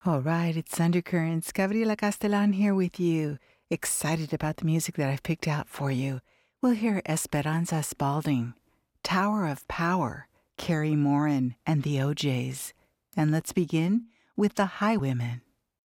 All right, it's Undercurrents. Gabriela Castellan here with you. Excited about the music that I've picked out for you. We'll hear Esperanza Spalding, Tower of Power, Carrie Morin, and the OJs. And let's begin with the Highwaymen.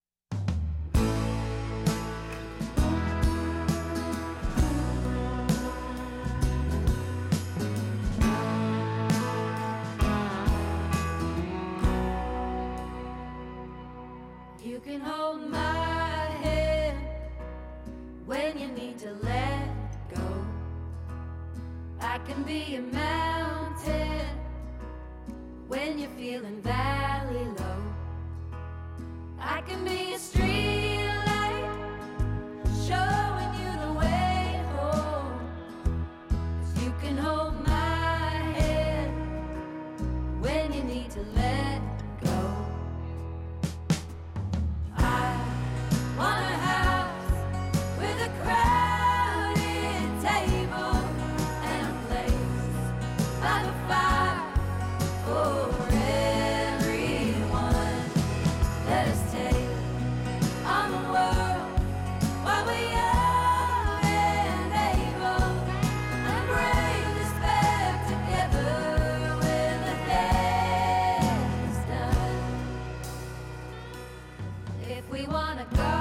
You can hold my hand when you need to let go. I can be a mountain when you're feeling valley low. I can be a street light showing you the way home. 'Cause you can hold my hand when you need to let go. Want a house with a crowded table and a place by the fire for everyone. Let us take on the world while we're young and able, and bring this back together when the day is done. If we want to go,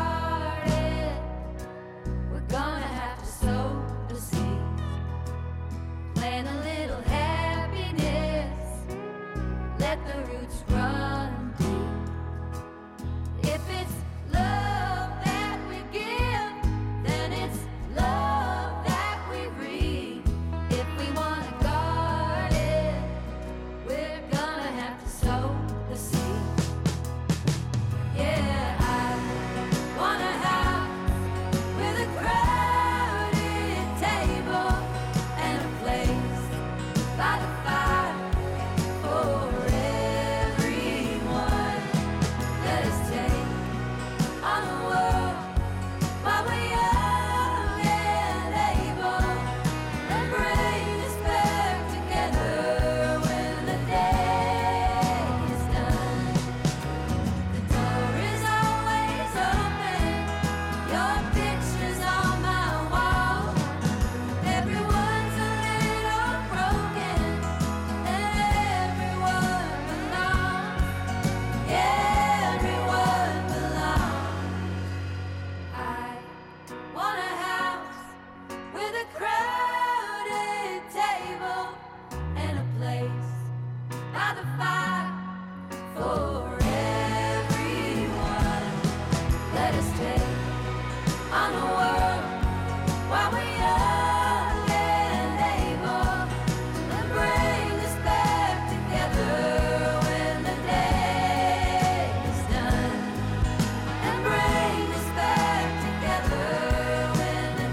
gonna have to sow the seeds, plant a little happiness, let the roots run deep. If it's love that we give, then it's love that we reap. If we wanna guard it, we're gonna have to sow the seeds. Yeah, I want a house with a crowded table and a place by the fire for everyone. Let us take on the world while we're young and able, and bring this back together when the day is done. The door is always open, your picture's on my wall. Everyone's a little broken, and everyone belongs. Yeah, everyone belongs. I want a house with a crowded table and a place by the fire for everyone. Let us take on the world while we're young and able, and bring this back together when the day is done. And bring this back together when the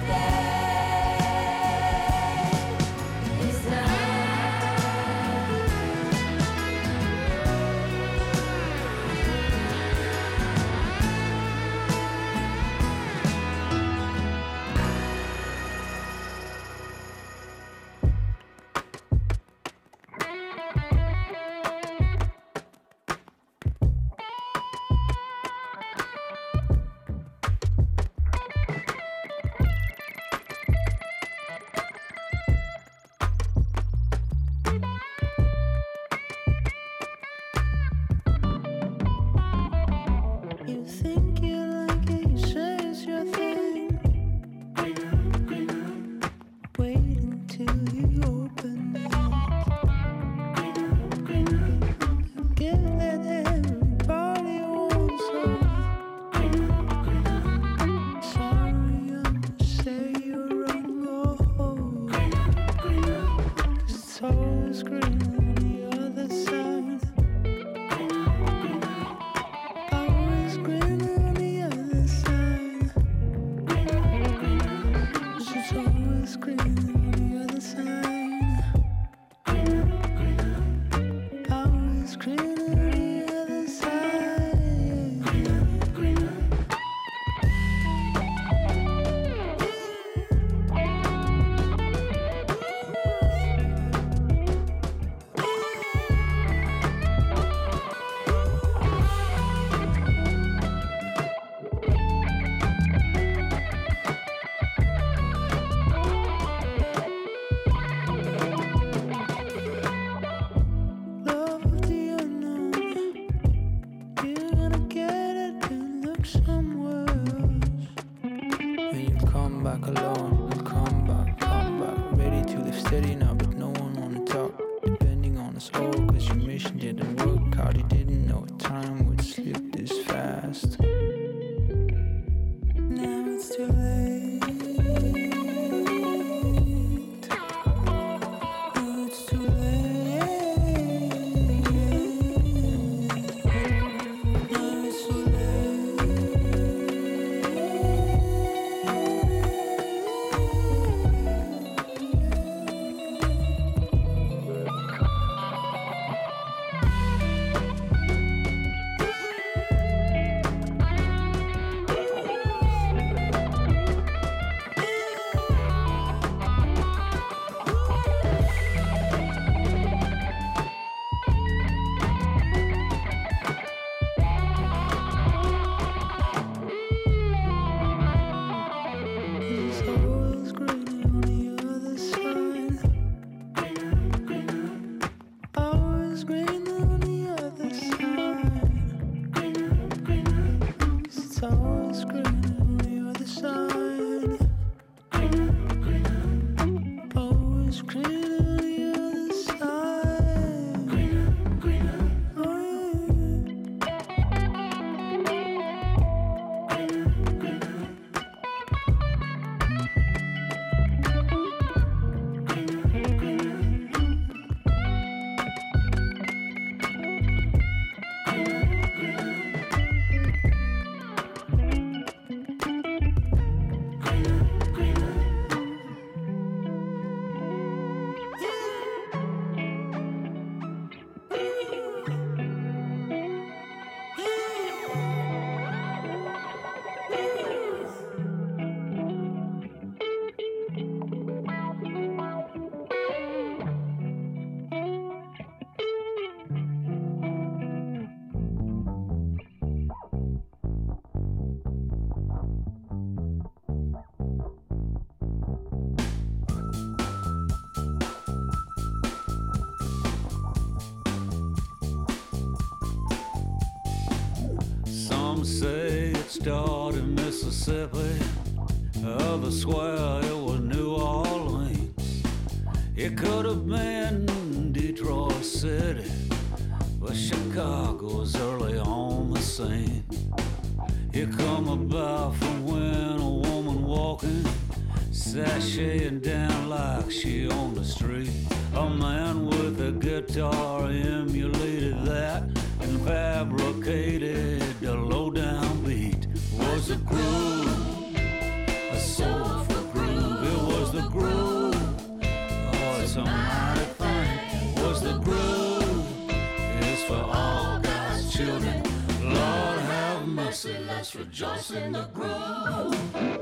day is done. You think you like it, you say it's your thing. Wait until you open it. Give that everybody wants some. Sorry, I'm to say you're wrong. Oh, 'cause it's always green on the other side. Always green on the other side. It's always green on the other side. Always green on the other side. thought he didn't know time would slip this fast. Now it's too late. Now it's too late. Now it's too Some say it started in Mississippi, others swear it was New Orleans. It could have been Detroit City, but Chicago's early on the scene. It come about from when a woman walking, sashaying down like she on the street. A man with a guitar emulated that and fabricated a low-down beat. Was the groove, a soulful groove? It was the groove. Oh, it's a mighty thing. Was the groove? It's for all God's children. Lord have mercy, let's rejoice in the groove.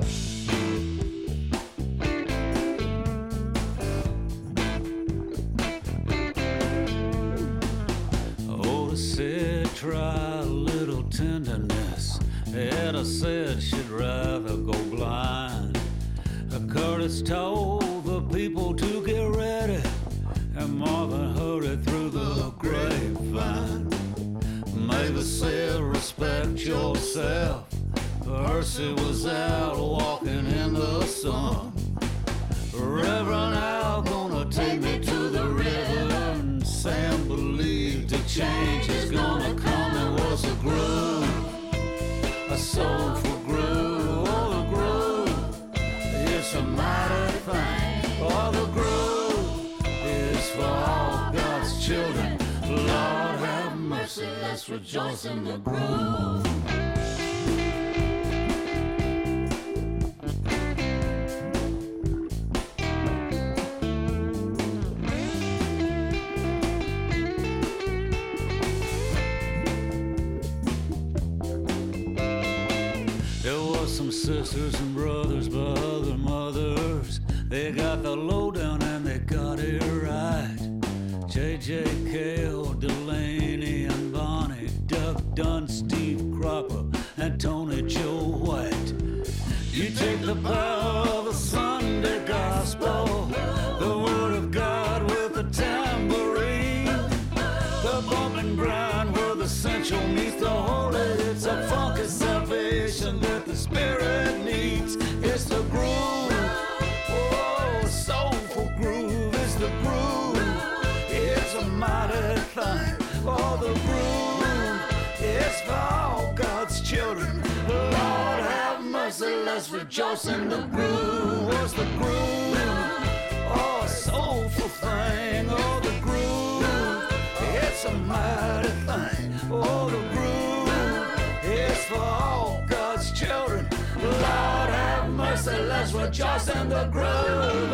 Said try a little tenderness. Etta said she'd rather go blind. Curtis told the people to get ready, and Marvin hurried through the grapevine. Mavis said respect yourself. Percy was out walking in the sun. Reverend Al gonna take me to the river, and Sam believed a change is gonna come. It was a groove, a soulful groove. Oh, the groove, it's a mighty thing. Oh, the groove is for all God's children. Lord have mercy, let's rejoice in the groove. Some sisters and brothers by other mothers. They got the lowdown and they got it right. J.J. Cale, Delaney and Bonnie, Doug Dunn, Steve Cropper, and Tony Joe White. You take the power of the Sunday gospel, the word of God with a tambourine. The bump and grind where the essential meets the holy. It's a funky salvation that the spirit needs. It's the groove, oh, soulful groove. It's the groove, it's a mighty thing. Oh, the groove. merciless, rejoicing the groove. What's the groove? Oh, a soulful thing. Oh, the groove, it's a mighty thing. Oh, the groove, it's for all God's children. Lord have mercy, let's rejoice in the groove.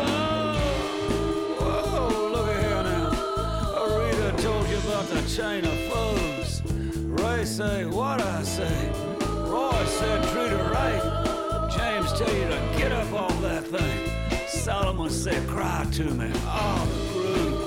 Oh, look at here now. Rita told you about the chain of foes. Ray say, what I say? Roy said, treat her right. James tell you to get up off that thing. Solomon said, cry to me. Oh, the groove.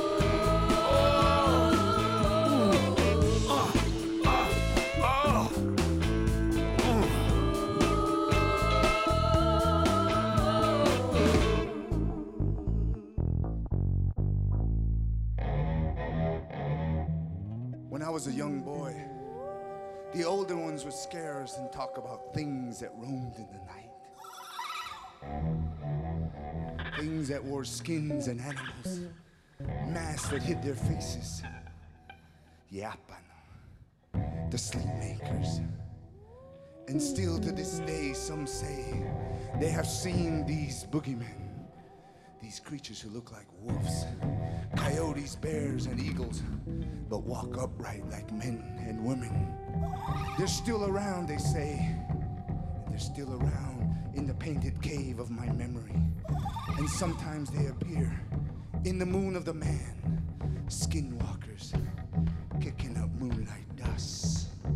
When I was a young boy, the older ones would scare us and talk about things that roamed in the night. Things that wore skins and animals, masks that hid their faces. Yapan, the sleep makers. And still to this day, some say they have seen these boogeymen. These creatures who look like wolves, coyotes, bears, and eagles, but walk upright like men and women. They're still around, they say, and they're still around in the painted cave of my memory. And sometimes they appear in the moon of the man, skinwalkers, kicking up moonlight dust.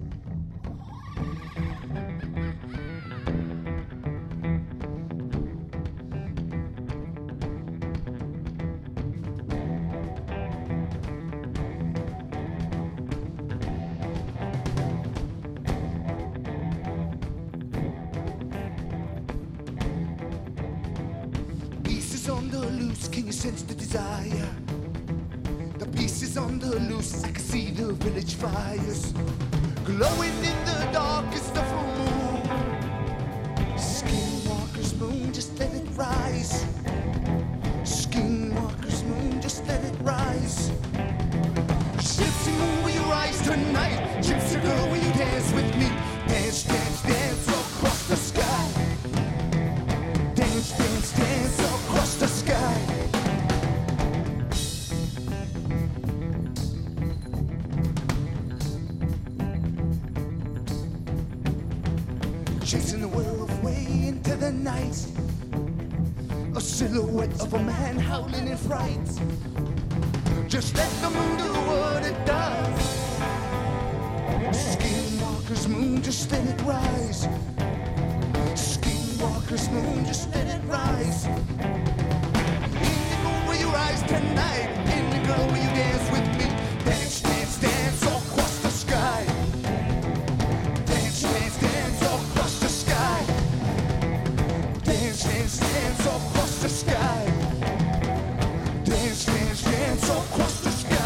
Can you sense the desire? The pieces on the loose, I can see the village fires glowing in the darkest of full moon. Skinwalker's moon, just let it rise. Skinwalker's moon, just let it rise. Gypsy moon, will you rise tonight? Gypsy girl, will you dance with me? Dance, dance, dance across the sky. Dance, dance, dance across the sky. Chasing the werewolf way into the night, a silhouette of a man howling in fright. Just let the moon do what it does. Skinwalker's moon, just let it rise. Skinwalker's moon, just let it rise. Indigo, will you rise tonight? Indigo, will you dance with me? Dance, dance, dance across the sky. Dance, dance, dance across the sky. Dance, dance, dance across the sky. Dance, dance, dance across the sky.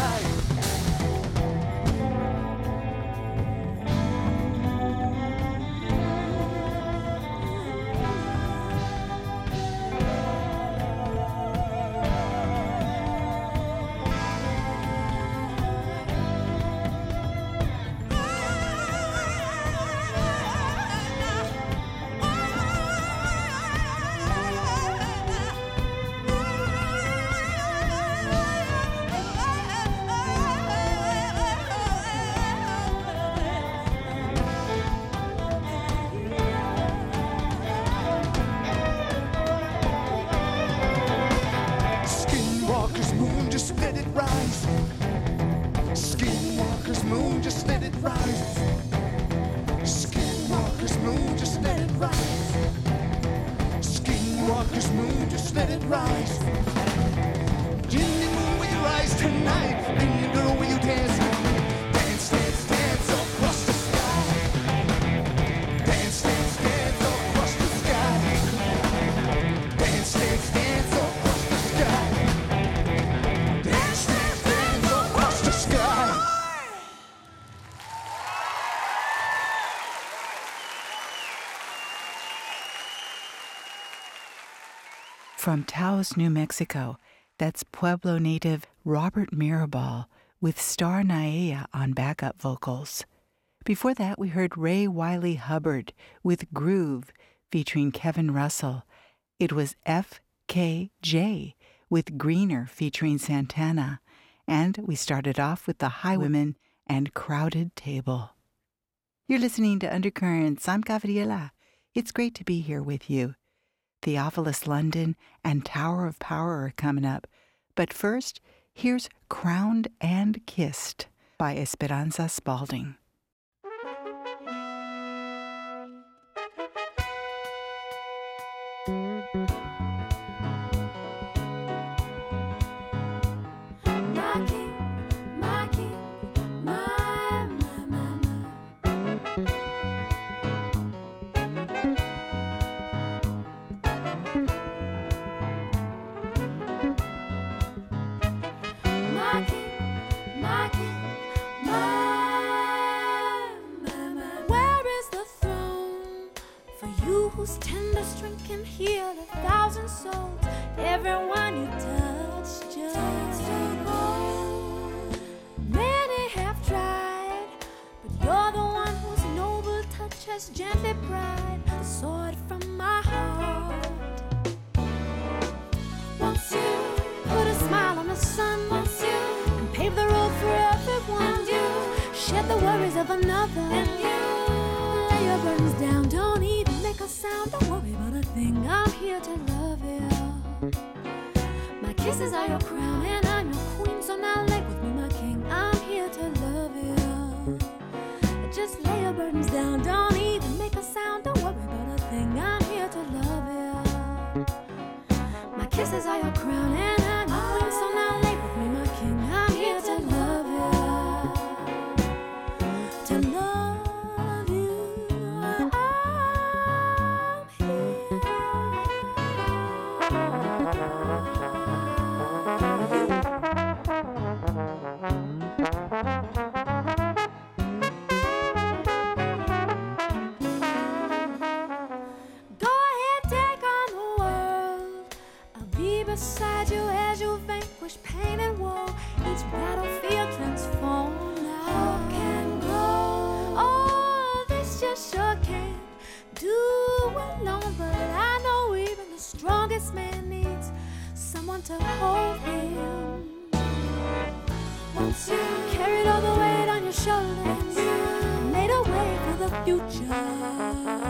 Skinwalker's moon, just let it rise. Skinwalker's moon, just let it rise. Skinwalker's moon, just let it rise. Skinwalker's moon, just let it rise. Indigo moon, will you rise tonight? Indigo, will you dance with me? Dance, dance, dance across the sky. Dance, dance, dance across the sky. Dance, dance, dance across the sky. Dance, dance, dance across the sky. From Taos, New Mexico, that's Pueblo native Robert Mirabal with Star Naea on backup vocals. Before that, we heard Ray Wiley Hubbard with Groove, featuring Kevin Russell. It was FKJ with Greener featuring Santana. And we started off with the Highwaymen and Crowded Table. You're listening to Undercurrents. I'm Gabriela. It's great to be here with you. Theophilus London and Tower of Power are coming up. But first, here's Crowned and Kissed by Esperanza Spalding. Whose tender strength can heal 1,000 souls. Everyone you touch just to go. Many have tried, but you're the one whose noble touch has gently pried the sword from my heart. Once you put a smile on the sun, once you and pave the road for everyone, and you shed the worries of another, and you lay your burdens down. Don't even make a sound, don't worry about a thing. I'm here to love you. My kisses are your crown and I'm your queen, so now lay with me, my king. I'm here to love you. Just lay your burdens down, don't even make a sound, don't worry about a thing. I'm here to love you. My kisses are your crown and I'm your queen, so now lay with me, my king. I'm here to love you. To love you. Beside you as you vanquish pain and woe, each battlefield transformed. Hope can grow. Oh, this just sure can't do alone, but I know even the strongest man needs someone to hold him. Once you carried all the weight on your shoulders and made a way for the future.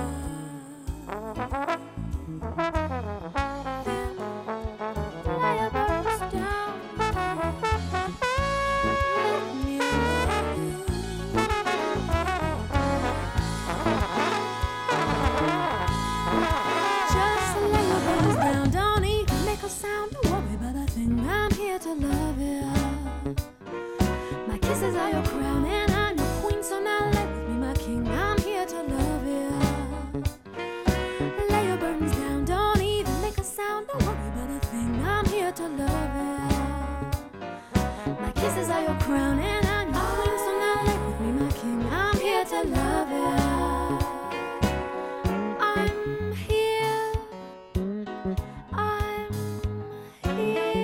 To love you. My kisses are your crown and I'm your queen, so now lay with me, my king. I'm here to love you. Lay your burdens down, don't even make a sound, don't worry about a thing. I'm here to love you. My kisses are your crown and I'm your queen, so now lay with me, my king. I'm here to love you. I'm here. I'm here.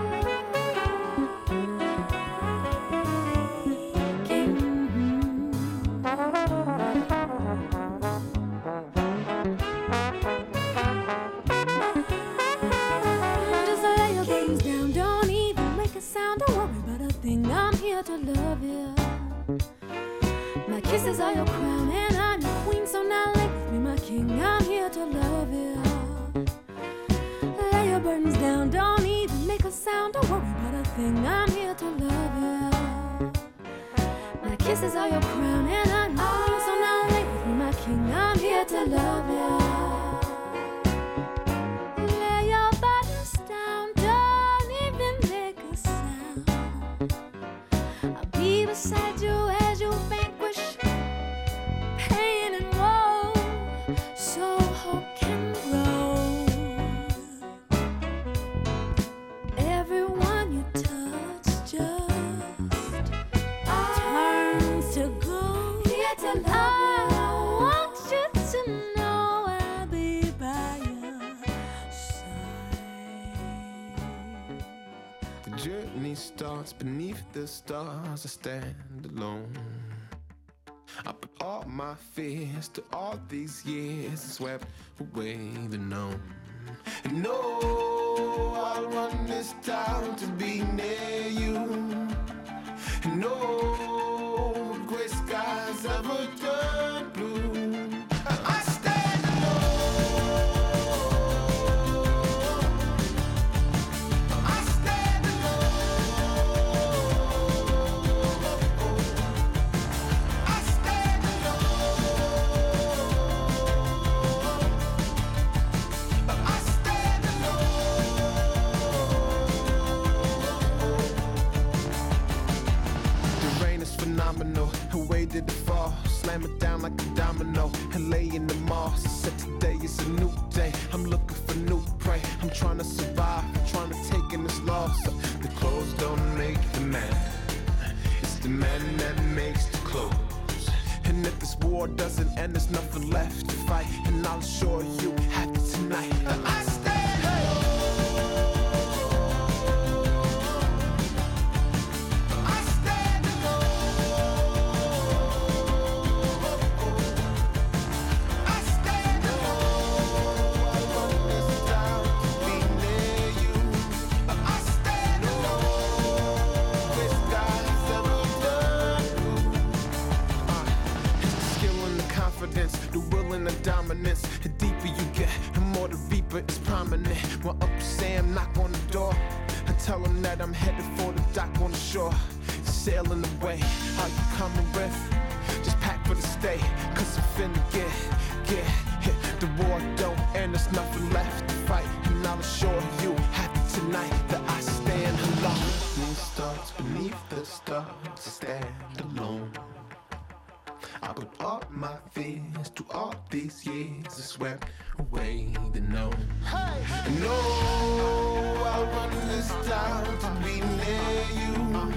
I'm here to love you. My kisses are your crown and I'm your queen, so now lay with me, my king. I'm here to love you. Lay your burdens down, don't even make a sound, don't worry about a thing. I'm here to love you. My kisses are your crown and I'm your queen, so now lay with me, my king. I'm here to love you. Lay your burdens down, don't even make a sound. I'll be beside you as you vanquish pain and woe, so hope can grow. Everyone you touch just turns to gold. Here to love you. I want you to know I'll be by your side. The journey starts beneath the stars. I stand alone. I put all my fears to all these years, swept away the known. And no, I'll run this town to be near you. And no gray skies ever turn blue. I stand alone. I stand alone. I stand alone. I stand alone. The rain is phenomenal. Away did it fall, slam it down like a domino, and lay in the moss. Said today is a new day. I'm looking for new prey. I'm trying to survive, trying to take in this loss. The clothes don't make the man. It's the man that makes the clothes. And if this war doesn't end, there's nothing left to fight. And I'll assure you, happy tonight. I stand alone. I stand alone. I stand alone. I run this town to be near you. I stand alone. Gray skies ever turn blue. It's the skill and the confidence, the will and the dominance. The deeper you get, the more the reaper is prominent. When Uncle Sam knock on the door, I tell him that I'm headed for the dock on the shore. Sailing away, how you coming with? Just pack for the stay, cause I'm finna get hit. The war don't end, there's nothing left to fight. And I'll assure you, happy tonight that I stand alone. Moon starts beneath the stars, I stand alone. I put all my fears to all these years, I swept away the known. No, I'll run this town to be near you.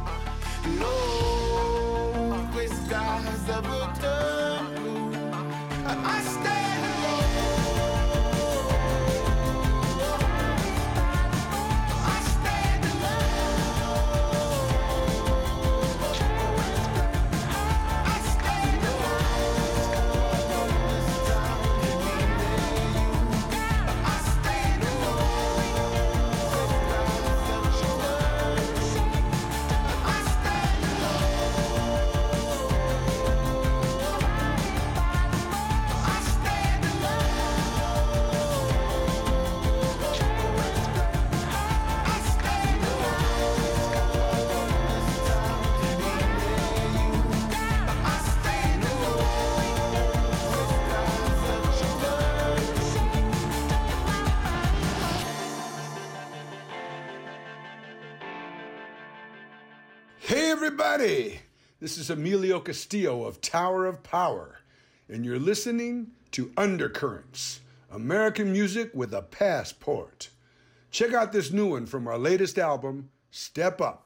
No gray skies ever turn blue. I stand alone. I stand alone. I stand alone. This town to be near you. I stand alone. I stand alone. I stand Hey everybody, this is Emilio Castillo of Tower of Power, and you're listening to Undercurrents, American music with a passport. Check out this new one from our latest album, Step Up.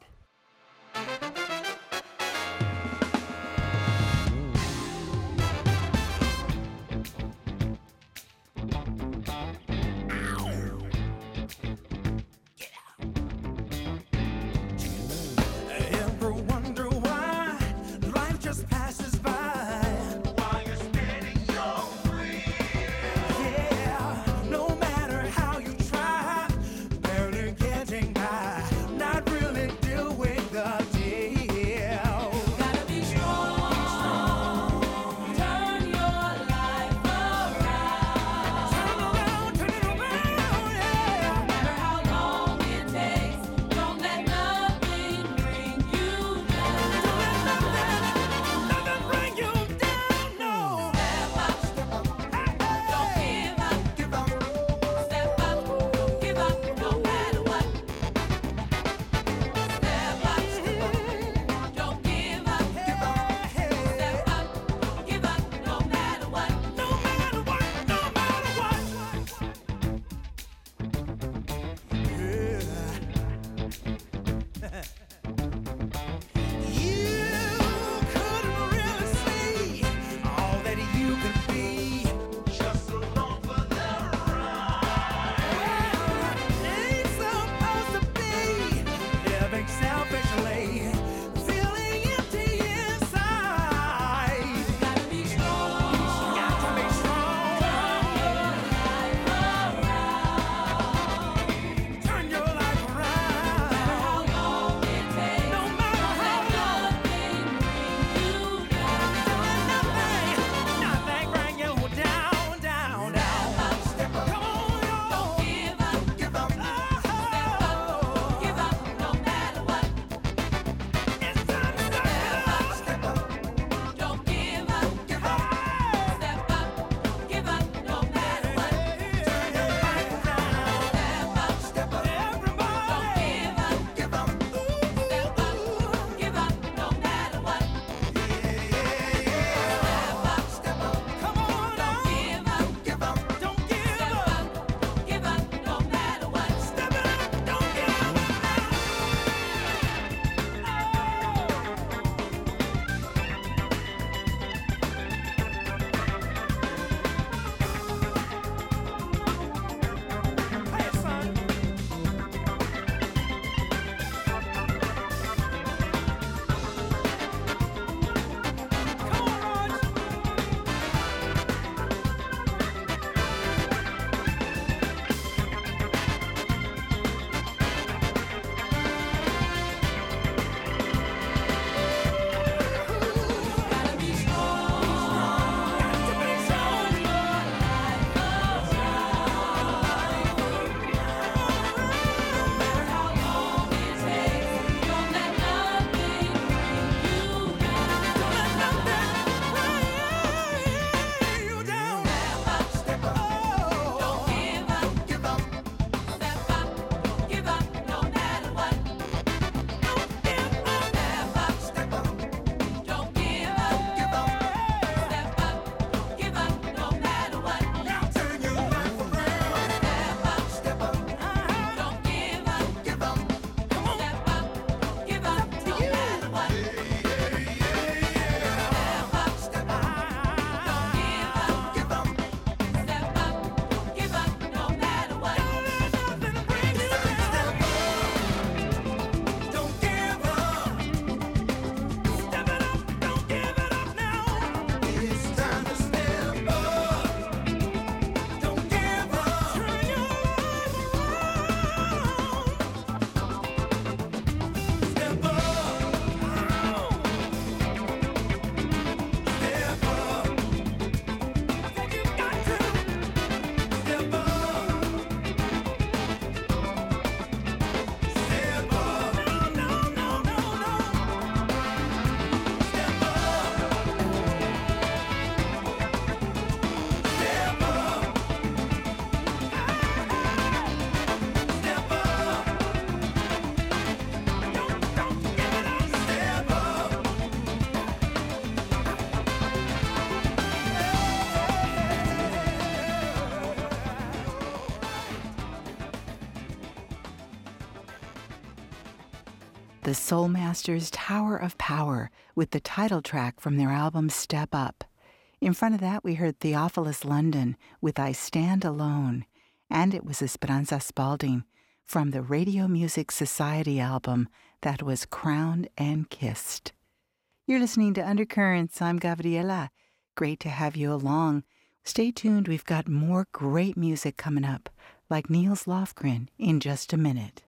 Ever wonder why life just passes by? While you're spinning so free. Yeah, no matter how you try, barely getting by, not really doing the Soul Masters' Tower of Power with the title track from their album Step Up. In front of that, we heard Theophilus London with I Stand Alone, and it was Esperanza Spalding from the Radio Music Society album that was Crowned and Kissed. You're listening to Undercurrents. I'm Gabriela. Great to have you along. Stay tuned. We've got more great music coming up, like Niels Lofgren, in just a minute.